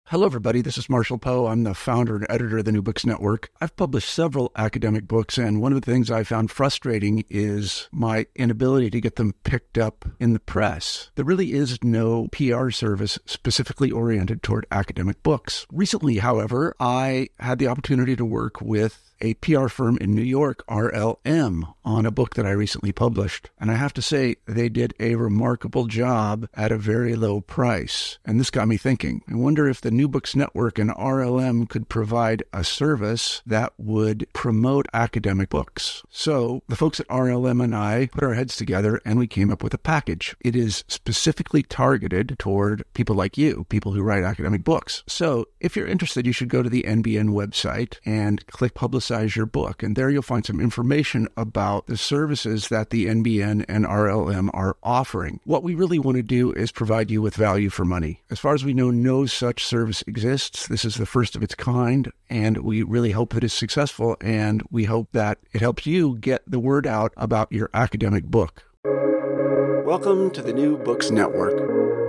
Hello, everybody. This is Marshall Poe. I'm the founder and editor of the New Books Network. I've published several academic books, and one of the things I found frustrating is my inability to get them picked up in the press. There really is no PR service specifically oriented toward academic books. Recently, however, I had the opportunity to work with a PR firm in New York, RLM, on a book that I recently published. And I have to say, they did a remarkable job at a very low price. And this got me thinking. I wonder if the New Books Network and RLM could provide a service that would promote academic books. So the folks at RLM and I put our heads together and we came up with a package. It is specifically targeted toward people like you, people who write academic books. So if you're interested, you should go to the NBN website and click Publicize Your Book. And there you'll find some information about the services that the NBN and RLM are offering. What we really want to do is provide you with value for money. As far as we know, no such service exists. This is the first of its kind, and we really hope that it's successful, and we hope that it helps you get the word out about your academic book. Welcome to the New Books Network.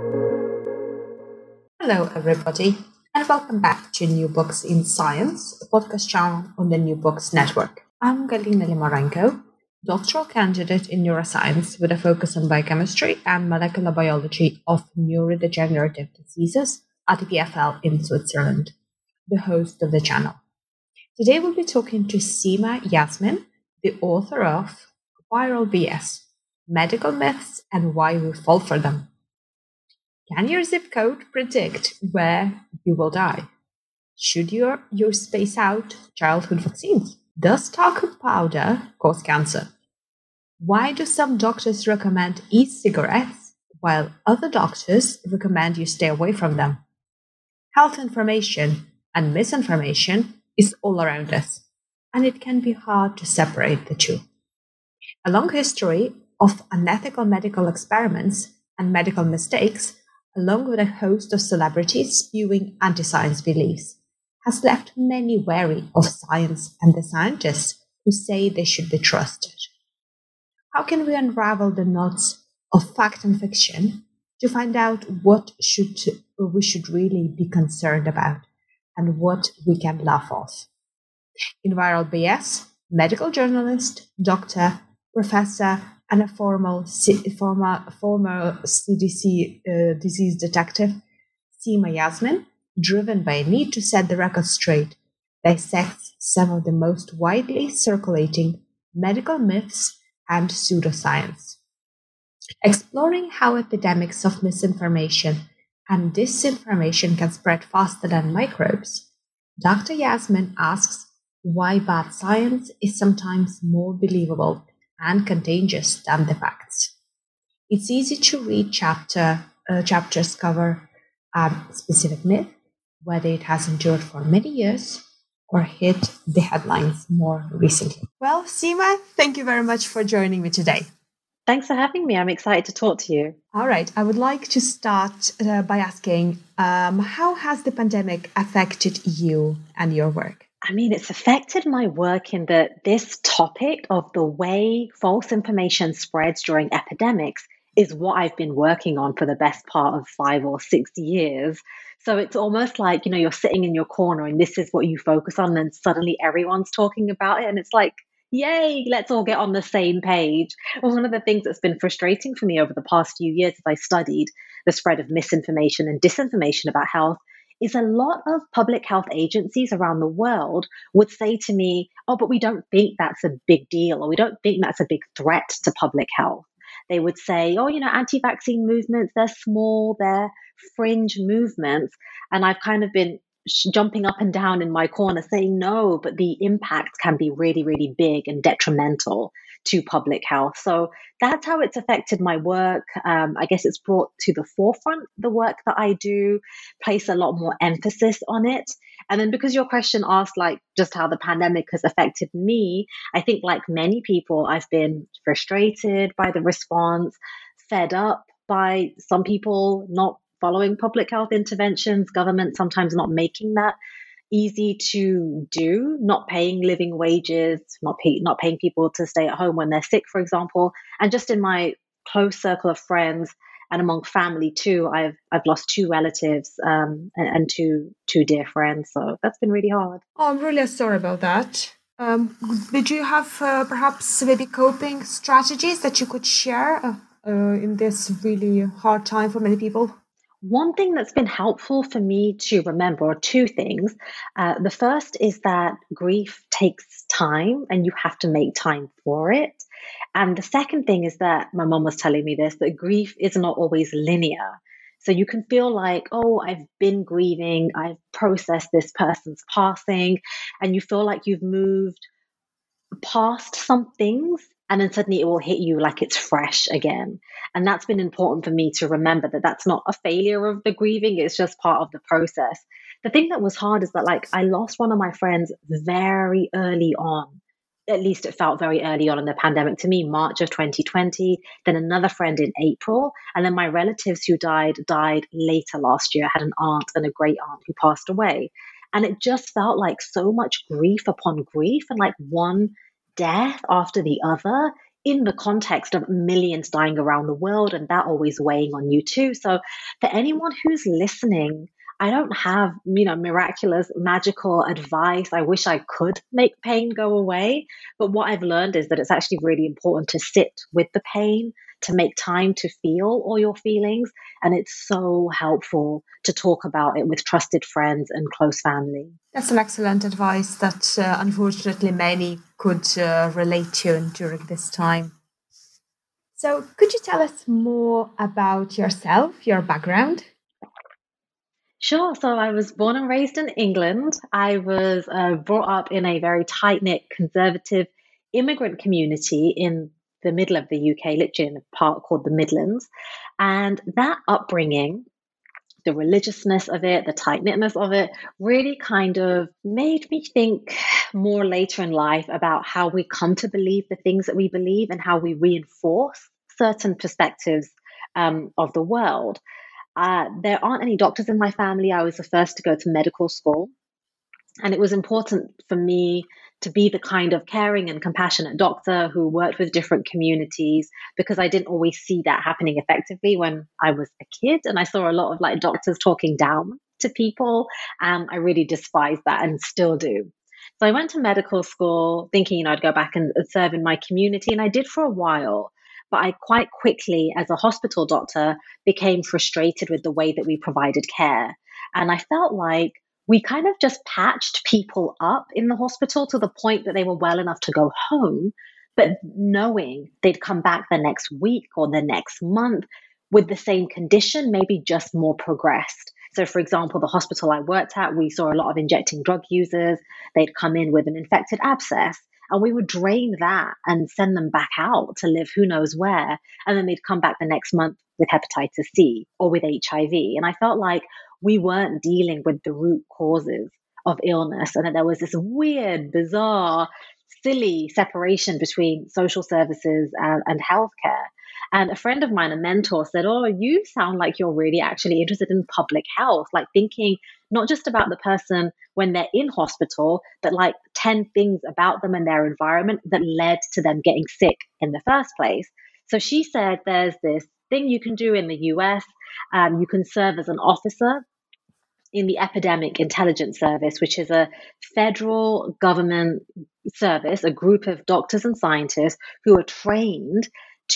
Hello, everybody, and welcome back to New Books in Science, a podcast channel on the New Books Network. I'm Galina Limorenko, doctoral candidate in neuroscience with a focus on biochemistry and molecular biology of neurodegenerative diseases at EPFL in Switzerland, the host of the channel. Today we'll be talking to Seema Yasmin, the author of Viral BS, Medical Myths and Why We Fall for Them. Can your zip code predict where you will die? Should you space out childhood vaccines? Does talcum powder cause cancer? Why do some doctors recommend e-cigarettes while other doctors recommend you stay away from them? Health information and misinformation is all around us, and it can be hard to separate the two. A long history of unethical medical experiments and medical mistakes, along with a host of celebrities spewing anti-science beliefs, has left many wary of science and the scientists who say they should be trusted. How can we unravel the knots of fact and fiction to find out what we should really be concerned about and what we can laugh off? In Viral BS, medical journalist, doctor, professor, and a former CDC disease detective, Seema Yasmin, driven by a need to set the record straight, dissects some of the most widely circulating medical myths and pseudoscience. Exploring how epidemics of misinformation and disinformation can spread faster than microbes, Dr. Yasmin asks why bad science is sometimes more believable and contagious than the facts. It's easy to read chapters cover a specific myth, whether it has endured for many years or hit the headlines more recently. Well, Seema, thank you very much for joining me today. Thanks for having me. I'm excited to talk to you. All right. I would like to start by asking, how has the pandemic affected you and your work? I mean, it's affected my work in that this topic of the way false information spreads during epidemics is what I've been working on for the best part of 5 or 6 years. So it's almost like, you're sitting in your corner and this is what you focus on, and suddenly everyone's talking about it. And it's like, yay, let's all get on the same page. And one of the things that's been frustrating for me over the past few years as I studied the spread of misinformation and disinformation about health is a lot of public health agencies around the world would say to me, oh, but we don't think that's a big deal, or we don't think that's a big threat to public health. They would say, oh, anti-vaccine movements, they're small, they're fringe movements. And I've kind of been jumping up and down in my corner saying, no, but the impact can be really, really big and detrimental to public health. So that's how it's affected my work. I guess it's brought to the forefront the work that I do, place a lot more emphasis on it. And then because your question asked just how the pandemic has affected me, I think like many people, I've been frustrated by the response, fed up by some people not following public health interventions, government sometimes not making that easy to do, not paying living wages, not paying people to stay at home when they're sick, for example. And just in my close circle of friends, And among family too, I've lost two relatives and two dear friends. So that's been really hard. Oh, I'm really sorry about that. Did you have perhaps maybe coping strategies that you could share in this really hard time for many people? One thing that's been helpful for me to remember are two things. The first is that grief takes time and you have to make time for it. And the second thing is that my mom was telling me this, that grief is not always linear. So you can feel like, oh, I've been grieving, I've processed this person's passing, and you feel like you've moved past some things, and then suddenly it will hit you like it's fresh again. And that's been important for me to remember, that that's not a failure of the grieving, it's just part of the process. The thing that was hard is that, like, I lost one of my friends very early on. At least it felt very early on in the pandemic to me, March of 2020, then another friend in April. And then my relatives who died later last year. I had an aunt and a great aunt who passed away. And it just felt like so much grief upon grief, and like one death after the other, in the context of millions dying around the world, and that always weighing on you too. So for anyone who's listening, I don't have, miraculous, magical advice. I wish I could make pain go away. But what I've learned is that it's actually really important to sit with the pain, to make time to feel all your feelings. And it's so helpful to talk about it with trusted friends and close family. That's an excellent advice that unfortunately many could relate to during this time. So could you tell us more about yourself, your background? Sure. So I was born and raised in England. I was brought up in a very tight knit, conservative immigrant community in the middle of the UK, literally in a part called the Midlands. And that upbringing, the religiousness of it, the tight knitness of it, really kind of made me think more later in life about how we come to believe the things that we believe and how we reinforce certain perspectives of the world. There aren't any doctors in my family. I was the first to go to medical school. And it was important for me to be the kind of caring and compassionate doctor who worked with different communities, because I didn't always see that happening effectively when I was a kid. And I saw a lot of like doctors talking down to people. I really despised that and still do. So I went to medical school thinking, I'd go back and serve in my community. And I did for a while. But I quite quickly, as a hospital doctor, became frustrated with the way that we provided care. And I felt like we kind of just patched people up in the hospital to the point that they were well enough to go home, but knowing they'd come back the next week or the next month with the same condition, maybe just more progressed. So, for example, the hospital I worked at, we saw a lot of injecting drug users. They'd come in with an infected abscess, and we would drain that and send them back out to live who knows where. And then they'd come back the next month with hepatitis C or with HIV. And I felt like we weren't dealing with the root causes of illness, and that there was this weird, bizarre, silly separation between social services and healthcare. And a friend of mine, a mentor, said, oh, you sound like you're really actually interested in public health, like thinking not just about the person when they're in hospital, but like 10 things about them and their environment that led to them getting sick in the first place. So she said, there's this thing you can do in the US. You can serve as an officer in the Epidemic Intelligence Service, which is a federal government service, a group of doctors and scientists who are trained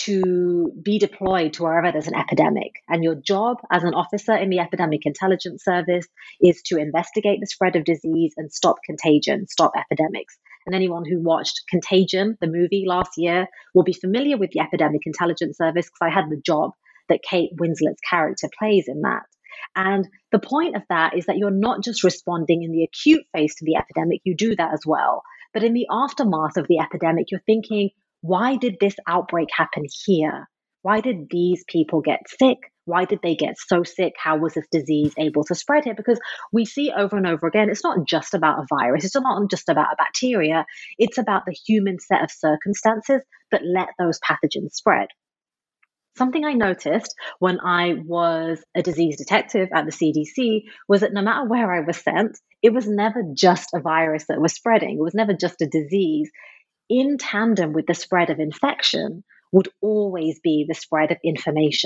to be deployed to wherever there's an epidemic. And your job as an officer in the Epidemic Intelligence Service is to investigate the spread of disease and stop contagion, stop epidemics. And anyone who watched Contagion, the movie last year, will be familiar with the Epidemic Intelligence Service, because I had the job that Kate Winslet's character plays in that. And the point of that is that you're not just responding in the acute phase to the epidemic, you do that as well. But in the aftermath of the epidemic, you're thinking, why did this outbreak happen here? Why did these people get sick? Why did they get so sick? How was this disease able to spread here? Because we see over and over again, it's not just about a virus. It's not just about a bacteria. It's about the human set of circumstances that let those pathogens spread. Something I noticed when I was a disease detective at the CDC was that no matter where I was sent, it was never just a virus that was spreading. It was never just a disease. In tandem with the spread of infection would always be the spread of information.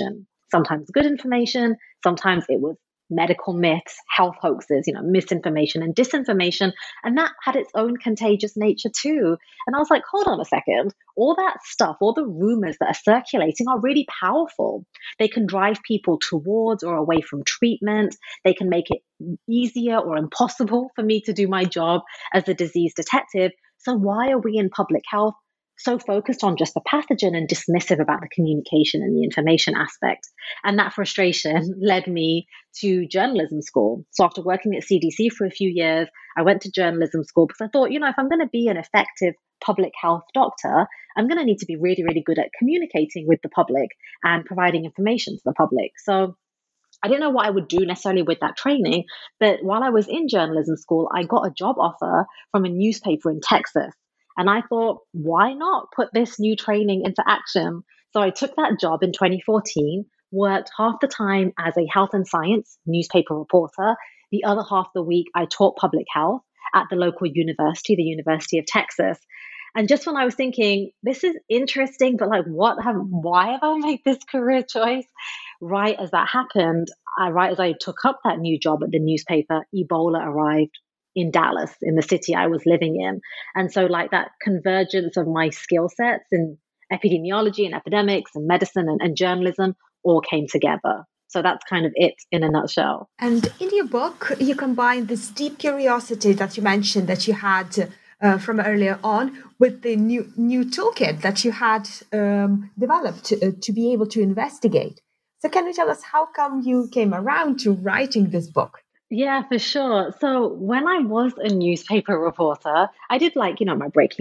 sometimes good information, sometimes it was medical myths, health hoaxes, misinformation and disinformation. And that had its own contagious nature too. And I was like, hold on a second. All that stuff, all the rumors that are circulating are really powerful. They can drive people towards or away from treatment. They can make it easier or impossible for me to do my job as a disease detective. So why are we in public health so focused on just the pathogen and dismissive about the communication and the information aspect? And that frustration led me to journalism school. So after working at CDC for a few years, I went to journalism school because I thought, if I'm going to be an effective public health doctor, I'm going to need to be really, really good at communicating with the public and providing information to the public. So I didn't know what I would do necessarily with that training, but while I was in journalism school, I got a job offer from a newspaper in Texas. And I thought, why not put this new training into action? So I took that job in 2014, worked half the time as a health and science newspaper reporter. The other half of the week, I taught public health at the local university, the University of Texas. And just when I was thinking, this is interesting, but why have I made this career choice? Right as that happened, right as I took up that new job at the newspaper, Ebola arrived in Dallas, in the city I was living in. And so that convergence of my skill sets in epidemiology and epidemics and medicine and journalism all came together. So that's kind of it in a nutshell. And in your book, you combine this deep curiosity that you mentioned that you had from earlier on with the new toolkit that you had developed to be able to investigate. So can you tell us how come you came around to writing this book? Yeah, for sure. So when I was a newspaper reporter, I did my breaking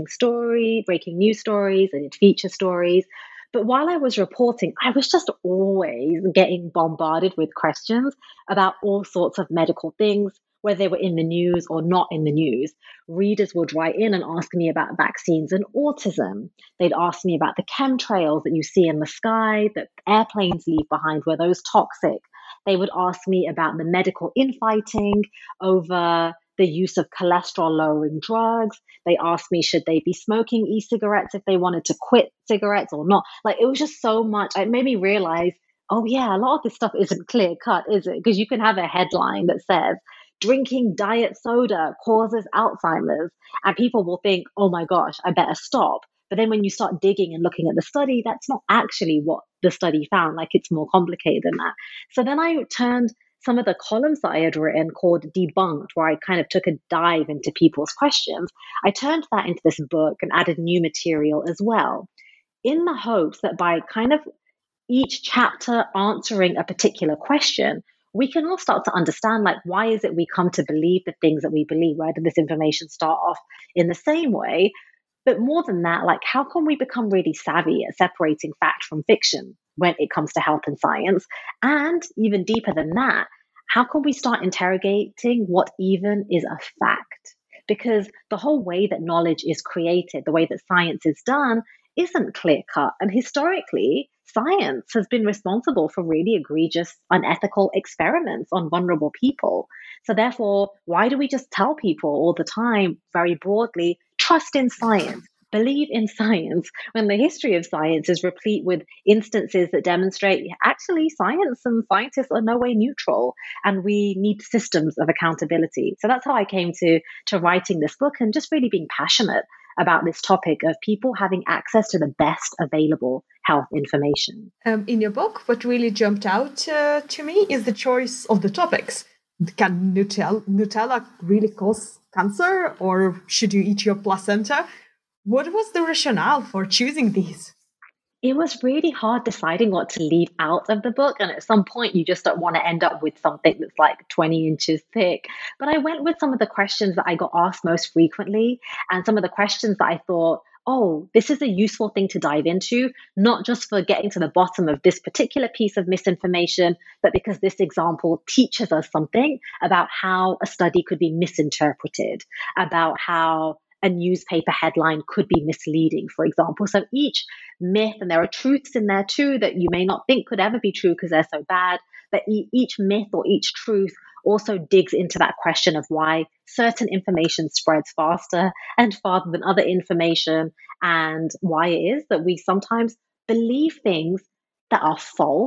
news stories, I did feature stories. But while I was reporting, I was just always getting bombarded with questions about all sorts of medical things, whether they were in the news or not in the news. Readers would write in and ask me about vaccines and autism. They'd ask me about the chemtrails that you see in the sky that airplanes leave behind. Were those toxic? They would ask me about the medical infighting over the use of cholesterol-lowering drugs. They asked me, should they be smoking e-cigarettes if they wanted to quit cigarettes or not? It was just so much. It made me realize, oh yeah, a lot of this stuff isn't clear cut, is it? Because you can have a headline that says, drinking diet soda causes Alzheimer's, and people will think, oh my gosh, I better stop. But then when you start digging and looking at the study, that's not actually what the study found. It's more complicated than that. So then I turned some of the columns that I had written called Debunked, where I kind of took a dive into people's questions. I turned that into this book and added new material as well, in the hopes that by kind of each chapter answering a particular question, we can all start to understand, why is it we come to believe the things that we believe? Where did this information start off in the same way? But more than that, how can we become really savvy at separating fact from fiction when it comes to health and science? And even deeper than that, how can we start interrogating what even is a fact? Because the whole way that knowledge is created, the way that science is done, isn't clear cut. And historically, science has been responsible for really egregious, unethical experiments on vulnerable people. So therefore, why do we just tell people all the time, very broadly, trust in science, believe in science, when the history of science is replete with instances that demonstrate actually science and scientists are no way neutral, and we need systems of accountability. So that's how I came to writing this book and just really being passionate about this topic of people having access to the best available health information. In your book, what really jumped out to me is the choice of the topics. Can Nutella really cause cancer, or should you eat your placenta? What was the rationale for choosing these? It was really hard deciding what to leave out of the book. And at some point, you just don't want to end up with something that's 20 inches thick. But I went with some of the questions that I got asked most frequently, and some of the questions that I thought, oh, this is a useful thing to dive into, not just for getting to the bottom of this particular piece of misinformation, but because this example teaches us something about how a study could be misinterpreted, about how a newspaper headline could be misleading, for example. So each myth, and there are truths in there too that you may not think could ever be true because they're so bad, but each myth or each truth also digs into that question of why certain information spreads faster and farther than other information, and why it is that we sometimes believe things that are false,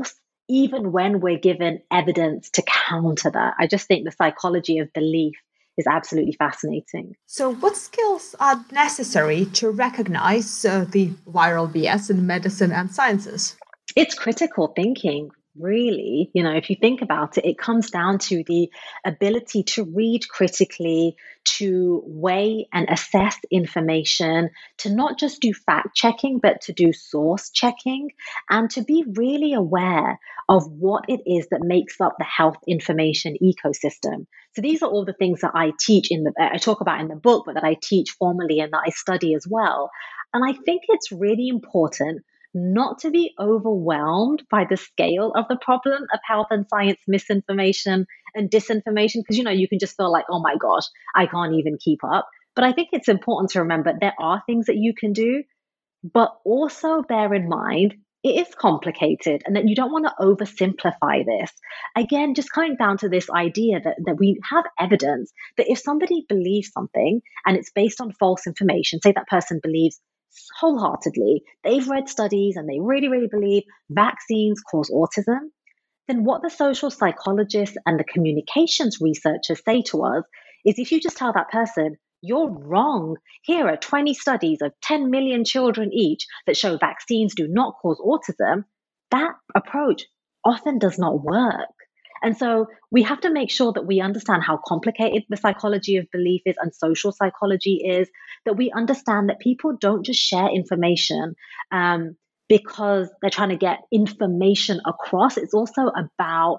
even when we're given evidence to counter that. I just think the psychology of belief is absolutely fascinating. So, what skills are necessary to recognize the viral BS in medicine and sciences? It's critical thinking, really. If you think about it, it comes down to the ability to read critically, to weigh and assess information, to not just do fact checking, but to do source checking, and to be really aware of what it is that makes up the health information ecosystem. So these are all the things that I teach I talk about in the book, but that I teach formally and that I study as well. And I think it's really important not to be overwhelmed by the scale of the problem of health and science misinformation and disinformation, because you can just feel like, oh my gosh, I can't even keep up. But I think it's important to remember there are things that you can do, but also bear in mind it is complicated and that you don't want to oversimplify this. Again, just coming down to this idea that we have evidence that if somebody believes something and it's based on false information, say that person believes wholeheartedly, they've read studies and they really, really believe vaccines cause autism, then what the social psychologists and the communications researchers say to us is if you just tell that person, you're wrong. Here are 20 studies of 10 million children each that show vaccines do not cause autism, that approach often does not work. And so we have to make sure that we understand how complicated the psychology of belief is and social psychology is, that we understand that people don't just share information because they're trying to get information across. It's also about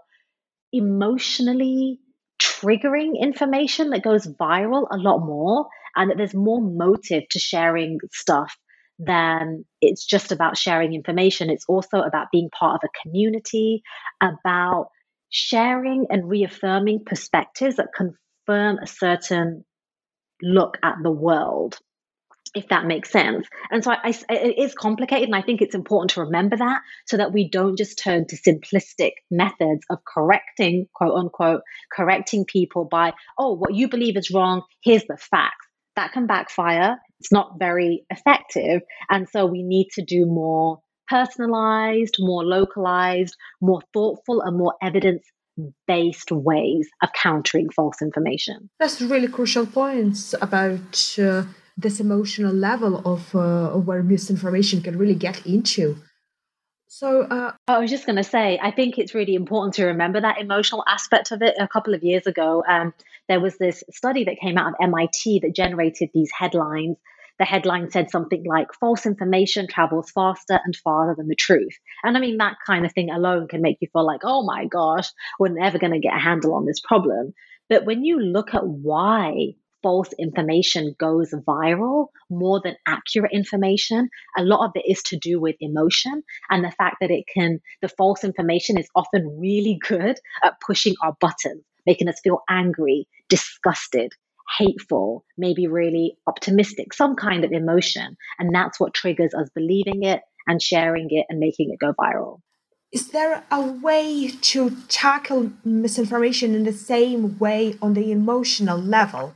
emotionally triggering information that goes viral a lot more, and that there's more motive to sharing stuff than it's just about sharing information. It's also about being part of a community, about sharing and reaffirming perspectives that confirm a certain look at the world, if that makes sense. And so it is complicated, and I think it's important to remember that so that we don't just turn to simplistic methods of correcting, quote unquote, correcting people by, oh, what you believe is wrong, here's the facts. That can backfire. It's not very effective. And so we need to do more personalized, more localized, more thoughtful, and more evidence-based ways of countering false information. That's really crucial points about this emotional level of where misinformation can really get into. So I was just going to say, I think it's really important to remember that emotional aspect of it. A couple of years ago, there was this study that came out of MIT that generated these headlines. The headline said something like, false information travels faster and farther than the truth. And I mean, that kind of thing alone can make you feel like, oh my gosh, we're never going to get a handle on this problem. But when you look at why false information goes viral more than accurate information, a lot of it is to do with emotion and the fact that the false information is often really good at pushing our buttons, making us feel angry, disgusted, hateful, maybe really optimistic, some kind of emotion. And that's what triggers us believing it and sharing it and making it go viral. Is there a way to tackle misinformation in the same way on the emotional level?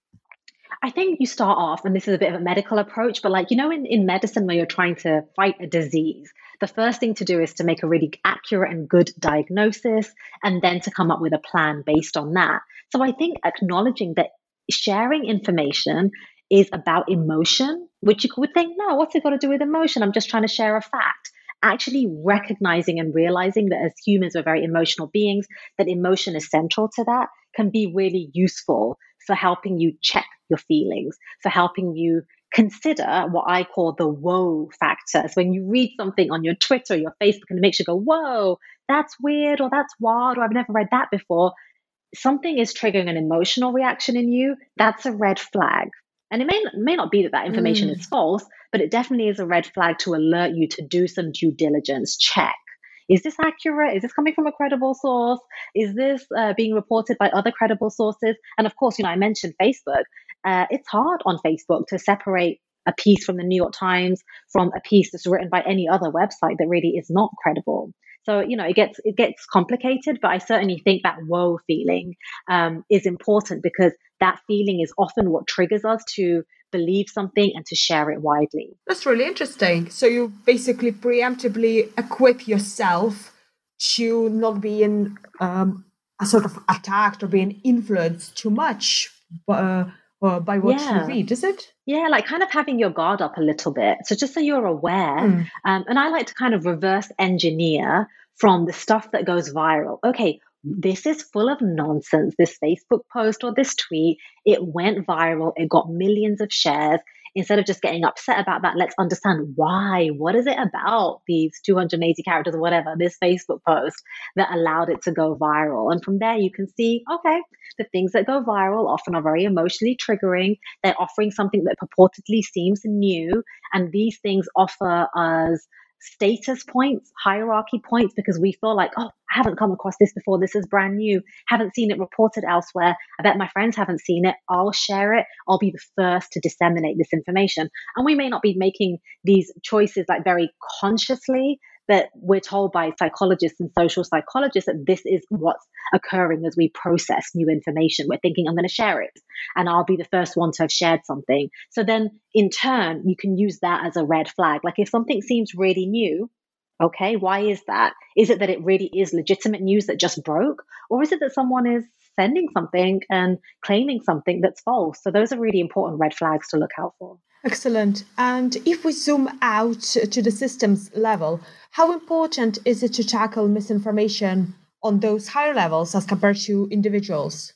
I think you start off, and this is a bit of a medical approach, but in medicine where you're trying to fight a disease, the first thing to do is to make a really accurate and good diagnosis and then to come up with a plan based on that. So I think acknowledging that sharing information is about emotion, which you would think, no, what's it got to do with emotion? I'm just trying to share a fact. Actually recognizing and realizing that as humans, we're very emotional beings, that emotion is central to that can be really useful for helping you check your feelings, for helping you consider what I call the whoa factor. So when you read something on your Twitter or your Facebook and it makes you go, whoa, that's weird, or that's wild, or I've never read that before, something is triggering an emotional reaction in you, that's a red flag. And it may not be that information is false, but it definitely is a red flag to alert you to do some due diligence, check. Is this accurate? Is this coming from a credible source? Is this being reported by other credible sources? And of course, I mentioned Facebook. It's hard on Facebook to separate a piece from the New York Times from a piece that's written by any other website that really is not credible. So, it gets complicated, but I certainly think that whoa feeling is important because that feeling is often what triggers us to believe something and to share it widely. That's really interesting. So you basically preemptively equip yourself to not being a sort of attacked or being influenced too much by what you read, is it? Yeah, like kind of having your guard up a little bit. So just so you're aware, and I like to kind of reverse engineer from the stuff that goes viral. Okay, this is full of nonsense. This Facebook post or this tweet, it went viral. It got millions of shares. Instead of just getting upset about that, let's understand why. What is it about these 280 characters or whatever, this Facebook post that allowed it to go viral? And from there, you can see, okay, the things that go viral often are very emotionally triggering. They're offering something that purportedly seems new. And these things offer us status points, hierarchy points, because we feel like, oh, I haven't come across this before. This is brand new. Haven't seen it reported elsewhere. I bet my friends haven't seen it. I'll share it. I'll be the first to disseminate this information. And we may not be making these choices like very consciously, but we're told by psychologists and social psychologists that this is what's occurring as we process new information. We're thinking, I'm going to share it, and I'll be the first one to have shared something. So then in turn, you can use that as a red flag. Like if something seems really new, okay, why is that? Is it that it really is legitimate news that just broke? Or is it that someone is sending something and claiming something that's false? So those are really important red flags to look out for. Excellent. And if we zoom out to the systems level, how important is it to tackle misinformation on those higher levels as compared to individuals?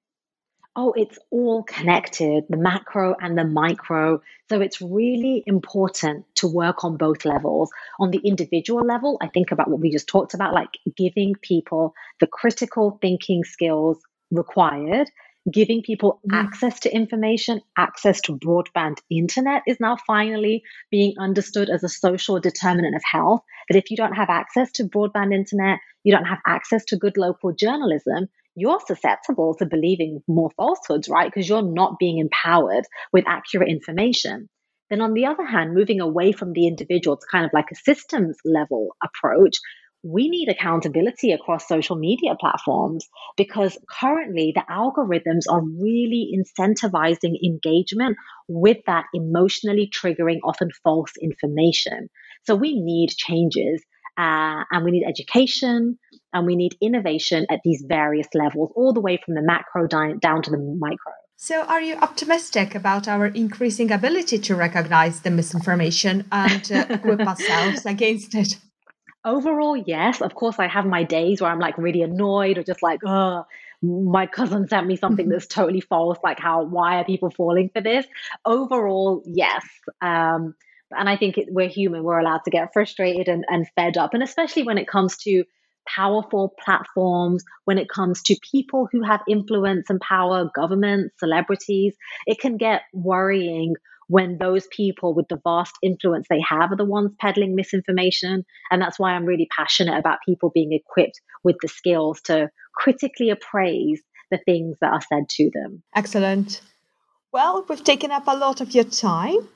Oh, it's all connected, the macro and the micro. So it's really important to work on both levels. On the individual level, I think about what we just talked about, like giving people the critical thinking skills required. Giving people access to information, access to broadband internet is now finally being understood as a social determinant of health. That if you don't have access to broadband internet, you don't have access to good local journalism, you're susceptible to believing more falsehoods, right? Because you're not being empowered with accurate information. Then on the other hand, moving away from the individual to kind of like a systems level approach, we need accountability across social media platforms because currently the algorithms are really incentivizing engagement with that emotionally triggering, often false information. So we need changes and we need education and we need innovation at these various levels, all the way from the macro down to the micro. So are you optimistic about our increasing ability to recognize the misinformation and equip ourselves against it? Overall, yes. Of course, I have my days where I'm like really annoyed or just like, oh, my cousin sent me something that's totally false. Like, why are people falling for this? Overall, yes. And I think we're human. We're allowed to get frustrated and fed up. And especially when it comes to powerful platforms, when it comes to people who have influence and power, governments, celebrities, it can get worrying when those people with the vast influence they have are the ones peddling misinformation. And that's why I'm really passionate about people being equipped with the skills to critically appraise the things that are said to them. Excellent. Well, we've taken up a lot of your time.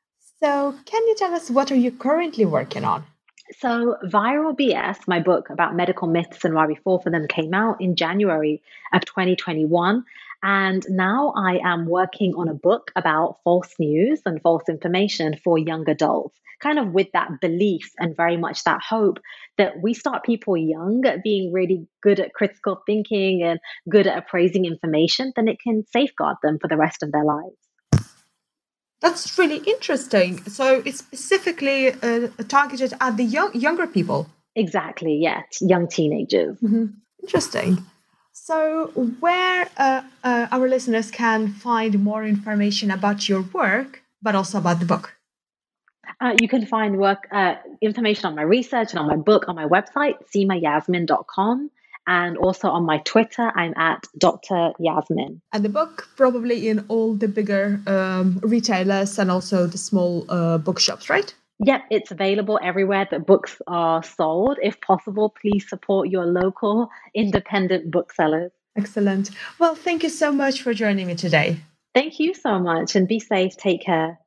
So can you tell us what are you currently working on? So Viral BS, my book about medical myths and why we fall for them, came out in January of 2021. And now I am working on a book about false news and false information for young adults, kind of with that belief and very much that hope that we start people young at being really good at critical thinking and good at appraising information, then it can safeguard them for the rest of their lives. That's really interesting. So it's specifically targeted at the younger people. Exactly, yes, young teenagers. Mm-hmm. Interesting. So where our listeners can find more information about your work, but also about the book? You can find information on my research and on my book on my website, seemayasmin.com. And also on my Twitter, I'm at Dr. Yasmin. And the book probably in all the bigger retailers and also the small bookshops, right? Yep, it's available everywhere that books are sold. If possible, please support your local independent booksellers. Excellent. Well, thank you so much for joining me today. Thank you so much and be safe. Take care.